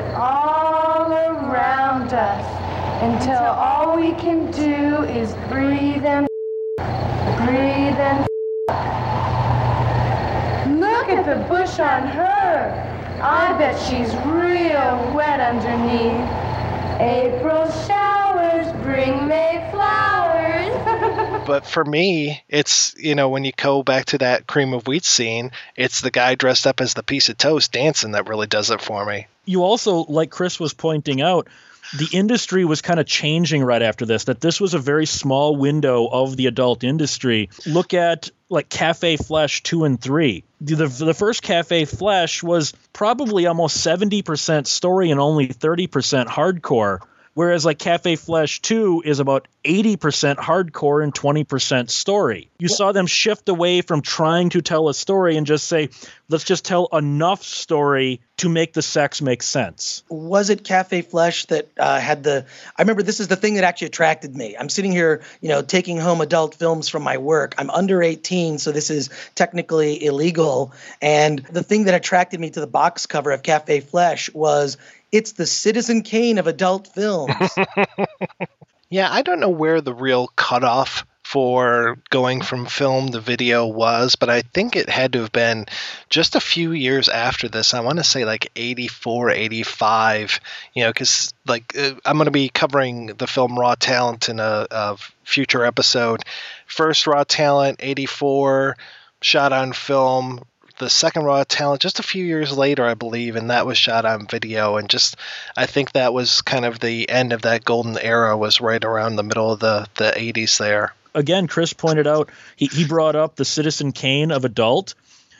Speaker 2: all around us until all we can do is breathe and breathe and look at the bush on her. I bet she's real wet underneath. April showers bring May flowers.
Speaker 1: But for me, it's, you know, when you go back to that cream of wheat scene, it's the guy dressed up as the piece of toast dancing that really does it for me.
Speaker 5: You also, like Chris was pointing out, the industry was kind of changing right after this, that this was a very small window of the adult industry. Look at like Cafe Flesh two and three. The, the first Cafe Flesh was probably almost seventy percent story and only thirty percent hardcore. Whereas like Cafe Flesh two is about eighty percent hardcore and twenty percent story. You saw them shift away from trying to tell a story and just say, let's just tell enough story to make the sex make sense.
Speaker 6: Was it Cafe Flesh that uh, had the – I remember this is the thing that actually attracted me. I'm sitting here, you know, taking home adult films from my work. I'm under eighteen, so this is technically illegal. And the thing that attracted me to the box cover of Cafe Flesh was – it's the Citizen Kane of adult films.
Speaker 1: Yeah, I don't know where the real cutoff for going from film to video was, but I think it had to have been just a few years after this. I want to say like eighty-four, eighty-five, you know, because like uh, I'm going to be covering the film Raw Talent in a, a future episode. First Raw Talent, eighty-four, shot on film. The second Raw Talent just a few years later, I believe, and that was shot on video. And just, I think that was kind of the end of that golden era, was right around the middle of the, the eighties there.
Speaker 5: Again, Chris pointed out, he, he brought up the Citizen Kane of adult.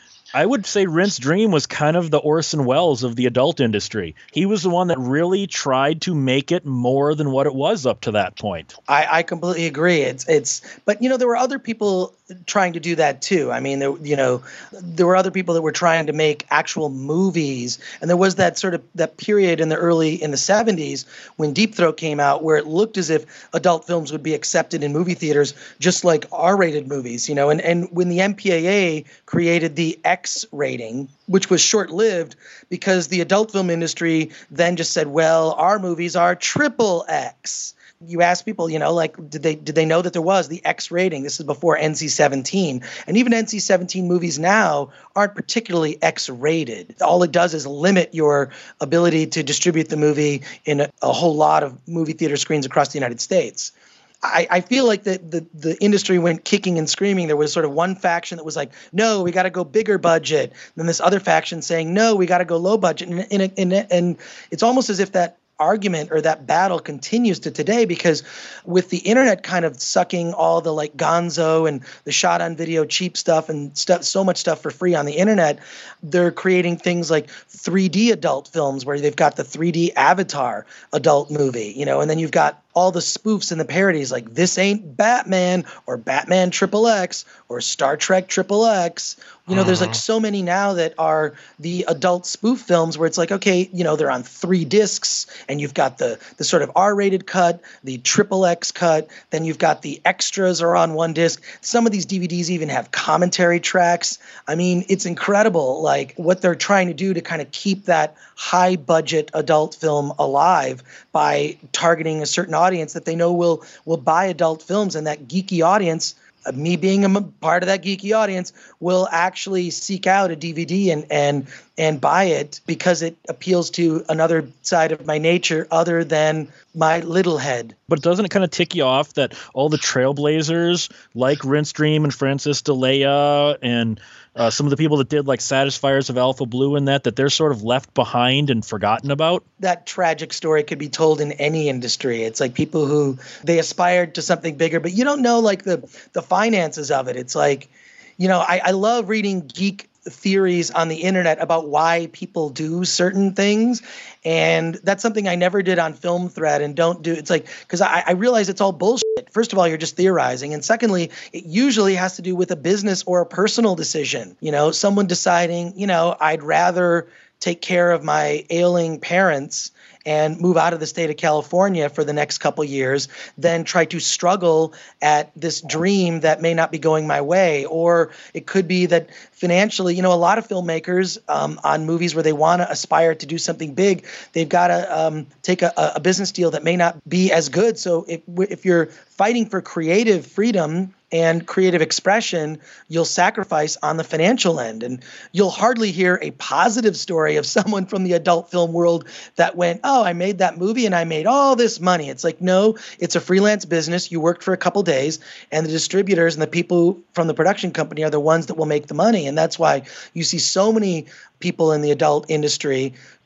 Speaker 5: I would say Rinse Dream was kind of the Orson Welles of the adult industry. He was the one that really tried to make it more than what it was up to that point.
Speaker 6: I, I completely agree. It's it's, but you know, there were other people trying to do that too. I mean, there, you know, there were other people that were trying to make actual movies, and there was that sort of that period in the early in the seventies when Deep Throat came out, where it looked as if adult films would be accepted in movie theaters just like R-rated movies. You know, and and when the M P A A created the X rating, which was short-lived because the adult film industry then just said, well, our movies are triple X. You ask people, you know, like, did they did they know that there was the X rating? This is before N C seventeen. And even N C seventeen movies now aren't particularly X rated. All it does is limit your ability to distribute the movie in a, a whole lot of movie theater screens across the United States. I, I feel like the, the the industry went kicking and screaming. There was sort of one faction that was like, no, we got to go bigger budget. Then this other faction saying, no, we got to go low budget. And, and, and, and it's almost as if that argument or that battle continues to today, because with the internet kind of sucking all the like gonzo and the shot on video cheap stuff and stuff, so much stuff for free on the internet, they're creating things like three D adult films where they've got the three D Avatar adult movie, you know, and then you've got all the spoofs and the parodies like This Ain't Batman or Batman Triple X or Star Trek Triple X. You know, there's like so many now that are the adult spoof films where it's like, okay, you know, they're on three discs and you've got the the sort of R-rated cut, the Triple X cut, then you've got the extras are on one disc. Some of these D V Ds even have commentary tracks. I mean, it's incredible, like what they're trying to do to kind of keep that high budget adult film alive by targeting a certain audience that they know will will buy adult films, and that geeky audience, me being a part of that geeky audience, will actually seek out a D V D and and and buy it because it appeals to another side of my nature other than my little head.
Speaker 5: But doesn't it kind of tick you off that all the trailblazers like Rinse Dream and Francis DeLea and uh, some of the people that did like Satisfiers of Alpha Blue and that, that they're sort of left behind and forgotten about?
Speaker 6: That tragic story could be told in any industry. It's like people who they aspired to something bigger, but you don't know like the the finances of it. It's like, you know, I, I love reading geek theories on the internet about why people do certain things. And that's something I never did on Film Thread and don't do. It's like, because I, I realize it's all bullshit. First of all, you're just theorizing. And secondly, it usually has to do with a business or a personal decision. You know, someone deciding, you know, I'd rather take care of my ailing parents and move out of the state of California for the next couple years, then try to struggle at this dream that may not be going my way. Or it could be that financially, you know, a lot of filmmakers um, on movies where they want to aspire to do something big, they've got to um, take a, a business deal that may not be as good. So if, if you're fighting for creative freedom and creative expression, you'll sacrifice on the financial end. And you'll hardly hear a positive story of someone from the adult film world that went, oh, I made that movie and I made all this money. It's like, no, it's a freelance business. You worked for a couple days, and the distributors and the people from the production company are the ones that will make the money. And that's why you see so many people in the adult industry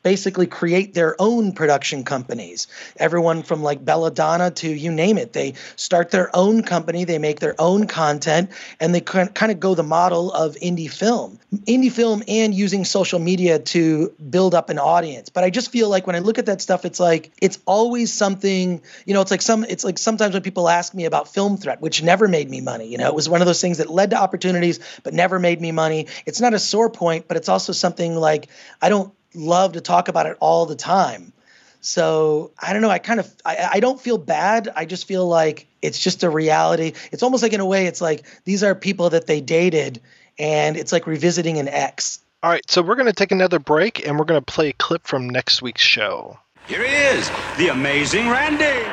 Speaker 6: basically create their own production companies. Everyone from like Belladonna to you name it. They start their own company, they make their own content, and they kind of go the model of indie film. Indie film and using social media to build up an audience. But I just feel like when I look at that stuff, it's like it's always something, you know, it's like some it's like sometimes when people ask me about Film Threat, which never made me money, you know, it was one of those things that led to opportunities but never made me money. It's not a sore point, but it's also something like I don't love to talk about it all the time. So I don't know. I kind of, I, I don't feel bad. I just feel like it's just a reality. It's almost like in a way, it's like these are people that they dated and it's like revisiting an ex.
Speaker 1: All right. So we're going to take another break and we're going to play a clip from next week's show.
Speaker 15: Here he is, the amazing Randy.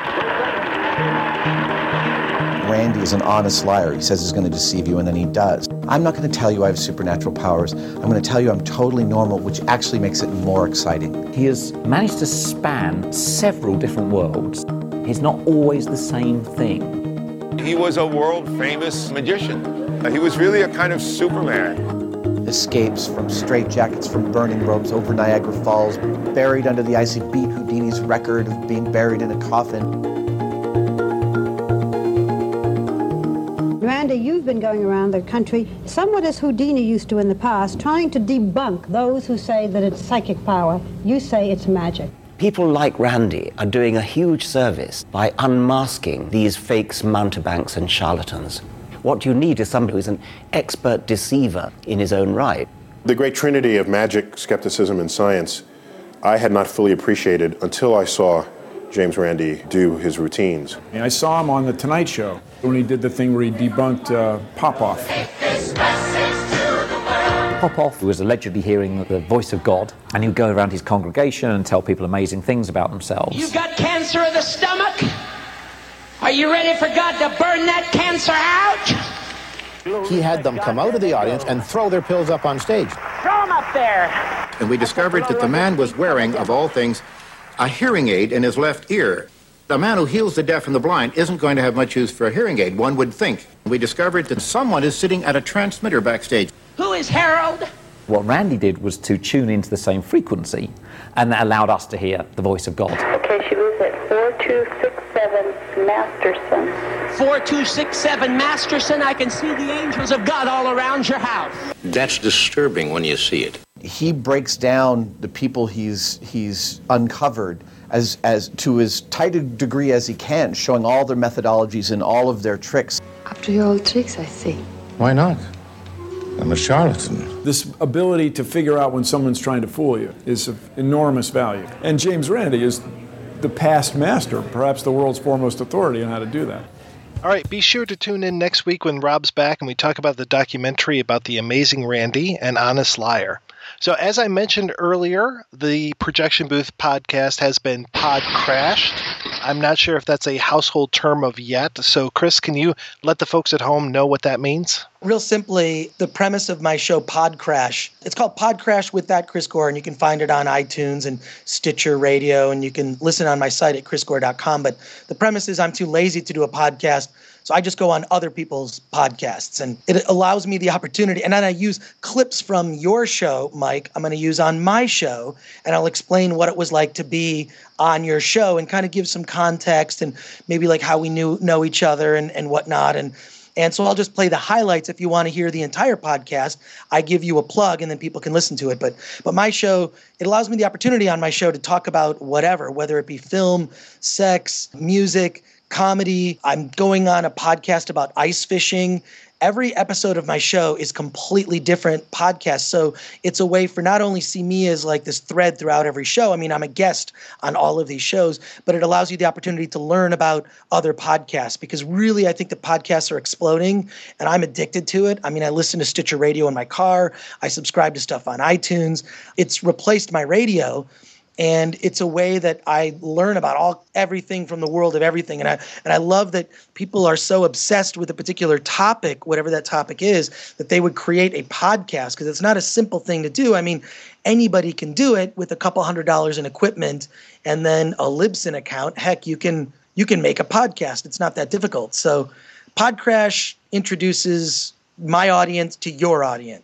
Speaker 16: Randy is an honest liar. He says he's going to deceive you, and then he does. I'm not going to tell you I have supernatural powers. I'm going to tell you I'm totally normal, which actually makes it more exciting.
Speaker 17: He has managed to span several different worlds. He's not always the same thing.
Speaker 18: He was a world-famous magician. He was really a kind of Superman.
Speaker 16: Escapes from straitjackets, from burning robes over Niagara Falls, buried under the ice. He beat Houdini's record of being buried in a coffin.
Speaker 19: Randy, you've been going around the country somewhat as Houdini used to in the past, trying to debunk those who say that it's psychic power. You say it's magic.
Speaker 20: People like Randy are doing a huge service by unmasking these fakes, mountebanks, and charlatans. What you need is somebody who's an expert deceiver in his own right.
Speaker 8: The great trinity of magic, skepticism, and science, I had not fully appreciated until I saw James Randi do his routines.
Speaker 21: And I saw him on The Tonight Show when he did the thing where he debunked uh, Popoff.
Speaker 17: Popoff was allegedly hearing the voice of God, and he would go around his congregation and tell people amazing things about themselves.
Speaker 22: You got cancer of the stomach? Are you ready for God to burn that cancer out?
Speaker 23: He had them come out of the audience and throw their pills up on stage.
Speaker 22: Throw them up there.
Speaker 23: And we discovered that the man was wearing, of all things, a hearing aid in his left ear. The man who heals the deaf and the blind isn't going to have much use for a hearing aid, one would think. We discovered that someone is sitting at a transmitter backstage.
Speaker 22: Who is Harold?
Speaker 17: What Randy did was to tune into the same frequency, and that allowed us to hear the voice of God.
Speaker 24: Okay, she was at four two six seven Masterson.
Speaker 22: four two six seven Masterson, I can see the angels of God all around your house.
Speaker 23: That's disturbing when you see it.
Speaker 16: He breaks down the people he's he's uncovered as as to as tight a degree as he can, showing all their methodologies and all of their tricks.
Speaker 24: After your old tricks, I see.
Speaker 23: Why not? I'm a charlatan.
Speaker 21: This ability to figure out when someone's trying to fool you is of enormous value. And James Randi is the past master, perhaps the world's foremost authority on how to do that.
Speaker 1: All right, be sure to tune in next week when Rob's back and we talk about the documentary about the amazing Randy and Honest Liar. So as I mentioned earlier, the Projection Booth podcast has been pod crashed. I'm not sure if that's a household term of yet. So Chris, can you let the folks at home know what that means?
Speaker 6: Real simply, the premise of my show, Pod Crash, it's called Pod Crash with that Chris Gore, and you can find it on iTunes and Stitcher Radio, and you can listen on my site at chris gore dot com. But the premise is I'm too lazy to do a podcast, so I just go on other people's podcasts, and it allows me the opportunity. And then I use clips from your show, Mike, I'm going to use on my show, and I'll explain what it was like to be on your show and kind of give some context and maybe like how we knew know each other and, and whatnot. And And so I'll just play the highlights. If you want to hear the entire podcast, I give you a plug and then people can listen to it. But but my show, it allows me the opportunity on my show to talk about whatever, whether it be film, sex, music, comedy. I'm going on a podcast about ice fishing. Every episode of my show is completely different podcast. So it's a way for not only see me as like this thread throughout every show. I mean, I'm a guest on all of these shows, but it allows you the opportunity to learn about other podcasts because really I think the podcasts are exploding and I'm addicted to it. I mean, I listen to Stitcher Radio in my car. I subscribe to stuff on iTunes. It's replaced my radio. And it's a way that I learn about all everything from the world of everything. And I and I love that people are so obsessed with a particular topic, whatever that topic is, that they would create a podcast because it's not a simple thing to do. I mean, anybody can do it with a couple hundred dollars in equipment and then a Libsyn account. Heck, you can you can make a podcast. It's not that difficult. So Podcrash introduces my audience to your audience.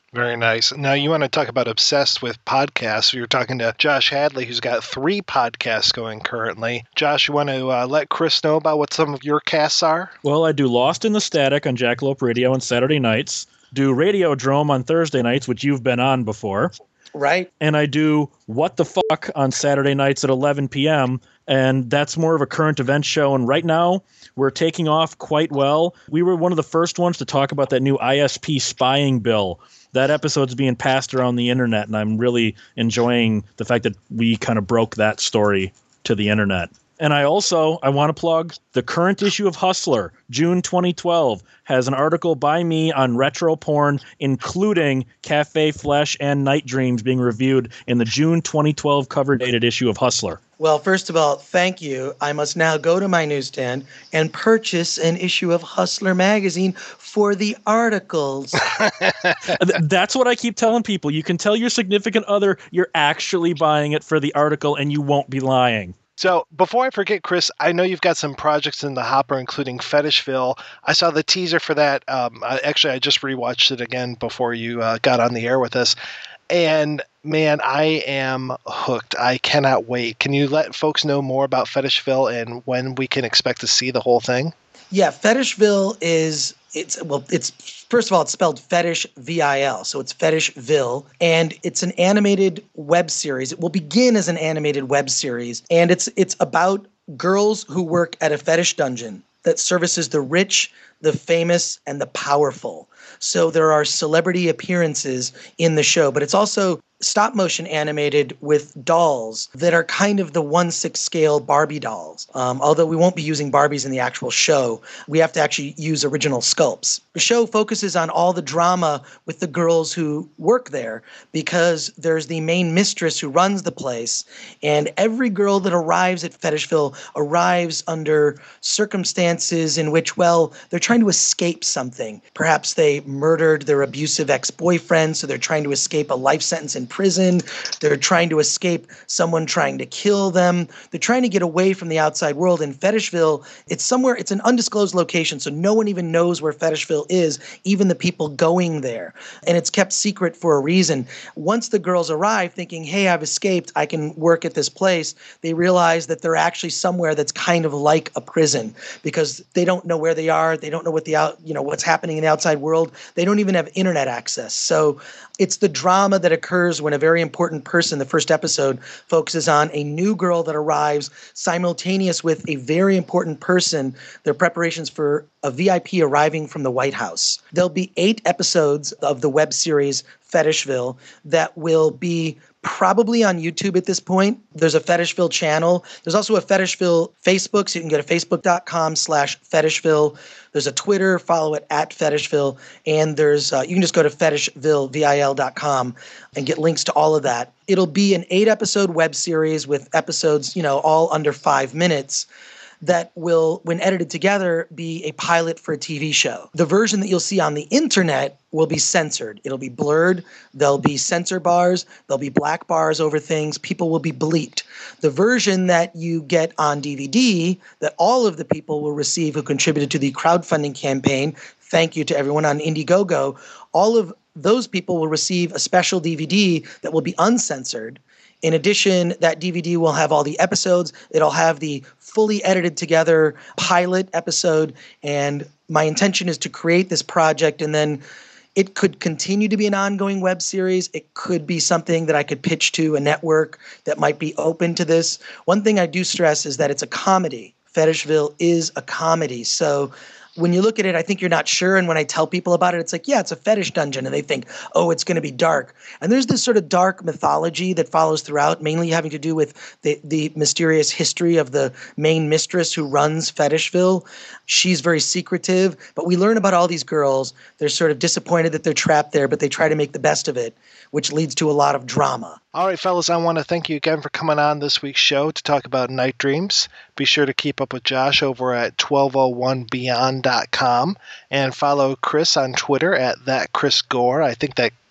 Speaker 1: Very nice. Now, you want to talk about obsessed with podcasts. We were talking to Josh Hadley, who's got three podcasts going currently. Josh, you want to uh, let Chris know about what some of your casts are?
Speaker 5: Well, I do Lost in the Static on Jackalope Radio on Saturday nights, do Radiodrome on Thursday nights, which you've been on before.
Speaker 6: Right.
Speaker 5: And I do What the Fuck on Saturday nights at eleven p.m., and that's more of a current event show. And right now, we're taking off quite well. We were one of the first ones to talk about that new I S P spying bill. That episode's being passed around the internet, and I'm really enjoying the fact that we kind of broke that story to the internet. And I also, I want to plug the current issue of Hustler, June twenty twelve, has an article by me on retro porn, including Cafe Flesh and Night Dreams being reviewed in the June twenty twelve cover-dated issue of Hustler.
Speaker 6: Well, first of all, thank you. I must now go to my newsstand and purchase an issue of Hustler magazine for the articles.
Speaker 5: That's what I keep telling people. You can tell your significant other you're actually buying it for the article, and you won't be lying.
Speaker 1: So before I forget, Chris, I know you've got some projects in the hopper, including Fetishville. I saw the teaser for that. Um, I, actually, I just rewatched it again before you uh, got on the air with us. And man, I am hooked. I cannot wait. Can you let folks know more about Fetishville and when we can expect to see the whole thing?
Speaker 6: Yeah, Fetishville is, it's, well, it's, first of all, it's spelled Fetish V I L, so it's Fetishville, and it's an animated web series. It will begin as an animated web series, and it's it's about girls who work at a fetish dungeon that services the rich, the famous, and the powerful. So there are celebrity appearances in the show, but it's also stop motion animated with dolls that are kind of the one sixth scale Barbie dolls. Um, although we won't be using Barbies in the actual show, we have to actually use original sculpts. The show focuses on all the drama with the girls who work there because there's the main mistress who runs the place, and every girl that arrives at Fetishville arrives under circumstances in which, well, they're trying to escape something. Perhaps they murdered their abusive ex-boyfriend, so they're trying to escape a life sentence in prison. They're trying to escape someone trying to kill them. They're trying to get away from the outside world. In Fetishville, it's somewhere, it's an undisclosed location, so no one even knows where Fetishville is, even the people going there. And it's kept secret for a reason. Once the girls arrive thinking, hey, I've escaped, I can work at this place, they realize that they're actually somewhere that's kind of like a prison because they don't know where they are. They don't know what the out, you know, what's happening in the outside world. They don't even have internet access. So it's the drama that occurs when a very important person, the first episode, focuses on a new girl that arrives simultaneous with a very important person, their preparations for a V I P arriving from the White House. There'll be eight episodes of the web series Fetishville that will be probably on YouTube at this point. There's a Fetishville channel. There's also a Fetishville Facebook, so you can go to facebook.com slash Fetishville. There's a Twitter, follow it at Fetishville, and there's uh, you can just go to fetishville V I L dot com and get links to all of that. It'll be an eight-episode web series with episodes, you know, all under five minutes that will, when edited together, be a pilot for a T V show. The version that you'll see on the internet will be censored. It'll be blurred. There'll be censor bars. There'll be black bars over things. People will be bleeped. The version that you get on D V D that all of the people will receive who contributed to the crowdfunding campaign, thank you to everyone on Indiegogo, all of those people will receive a special D V D that will be uncensored. In addition, that D V D will have all the episodes. It'll have the fully edited together pilot episode. And my intention is to create this project, and then it could continue to be an ongoing web series. It could be something that I could pitch to a network that might be open to this. One thing I do stress is that it's a comedy. Fetishville is a comedy. So when you look at it, I think you're not sure. And when I tell people about it, it's like, yeah, it's a fetish dungeon. And they think, oh, it's going to be dark. And there's this sort of dark mythology that follows throughout, mainly having to do with the, the mysterious history of the main mistress who runs Fetishville. She's very secretive. But we learn about all these girls. They're sort of disappointed that they're trapped there, but they try to make the best of it, which leads to a lot of drama.
Speaker 1: All right, fellas, I want to thank you again for coming on this week's show to talk about Night Dreams. Be sure to keep up with Josh over at twelve oh one beyond dot com and follow Chris on Twitter at that Chris Gore. I think that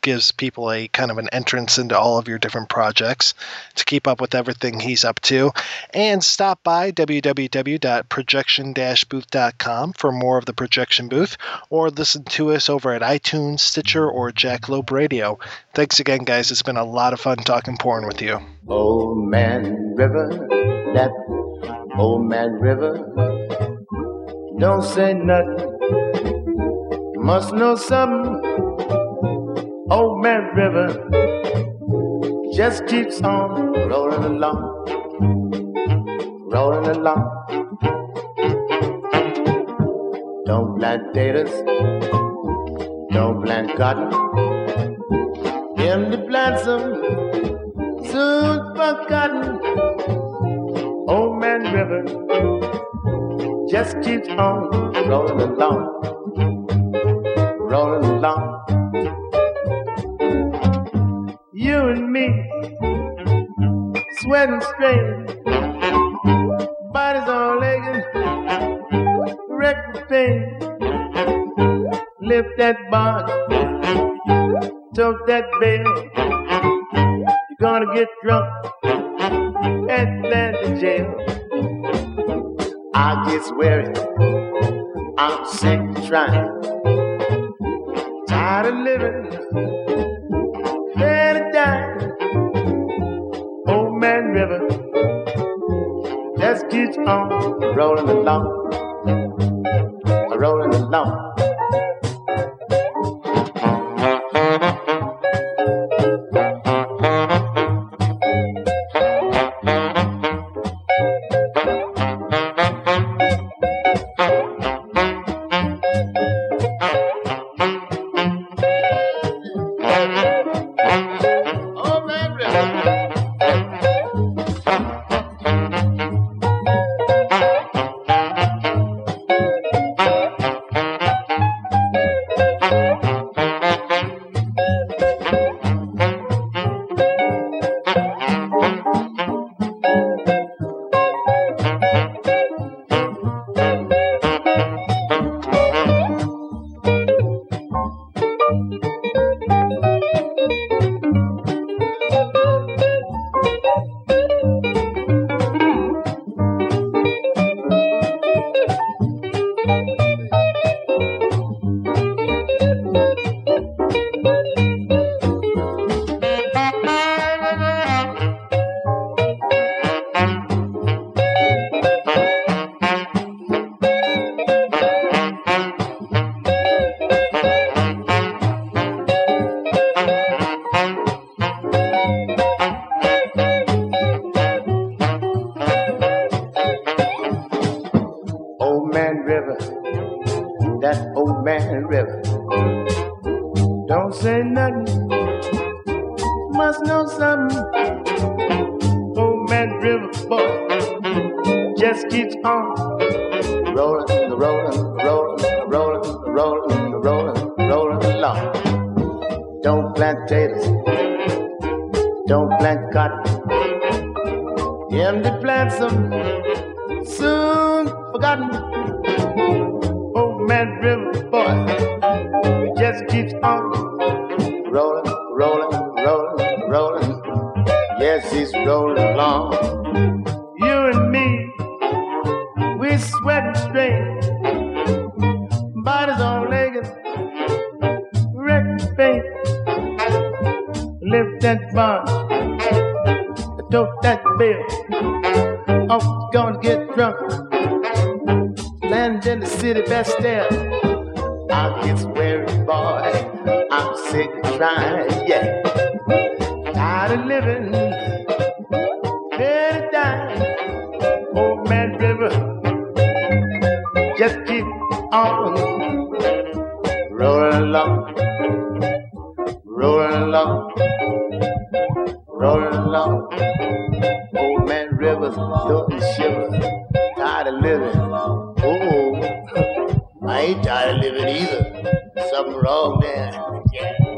Speaker 1: gives people a kind of an entrance into all of your different projects to keep up with everything he's up to. And stop by w w w dot projection dash booth dot com for more of the Projection Booth, or listen to us over at iTunes, Stitcher, or Jackalope Radio. Thanks again, guys. It's been a lot of fun talking porn with you.
Speaker 3: Old Man River, that Old Man River, don't say nothing, must know something. Old Man River just keeps on rolling along, rolling along. Don't plant taters, don't plant cotton, them to plant some, soon forgotten. Old Man River just keeps on rolling along, rolling along. You and me, sweating straight, bodies all aching, wreck the pain. Lift that box, tote that bale, you're gonna get drunk at Atlanta jail. I get weary, I'm sick of trying, tired of living, ready to die. Old Man River just keeps on rolling along, rolling along. I ain't tired of living either. Something wrong there. Yeah.